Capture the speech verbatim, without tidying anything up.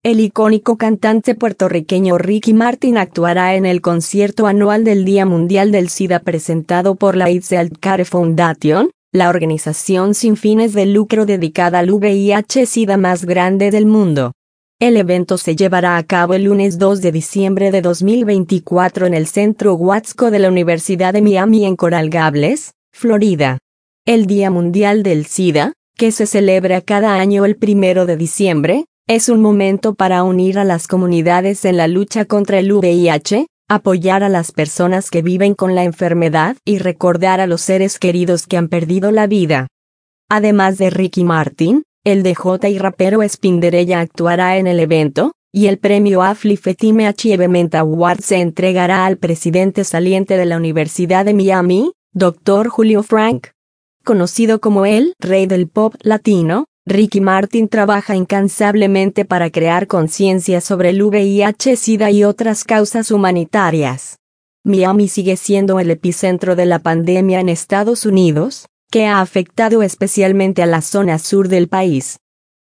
El icónico cantante puertorriqueño Ricky Martin actuará en el concierto anual del Día Mundial del SIDA presentado por la AIDS Healthcare Foundation, la organización sin fines de lucro dedicada al V I H-Sida más grande del mundo. El evento se llevará a cabo el lunes dos de diciembre de dos mil veinticuatro en el Centro Watsco de la Universidad de Miami en Coral Gables, Florida. El Día Mundial del SIDA, que se celebra cada año el primero de diciembre, es un momento para unir a las comunidades en la lucha contra el V I H, apoyar a las personas que viven con la enfermedad y recordar a los seres queridos que han perdido la vida. Además de Ricky Martin, el D J y rapero Spinderella actuará en el evento, y el premio A F L Lifetime Achievement Award se entregará al presidente saliente de la Universidad de Miami, doctor Julio Frank. Conocido como el rey del pop latino, Ricky Martin trabaja incansablemente para crear conciencia sobre el V I H-Sida y otras causas humanitarias. Miami sigue siendo el epicentro de la pandemia en Estados Unidos, que ha afectado especialmente a la zona sur del país.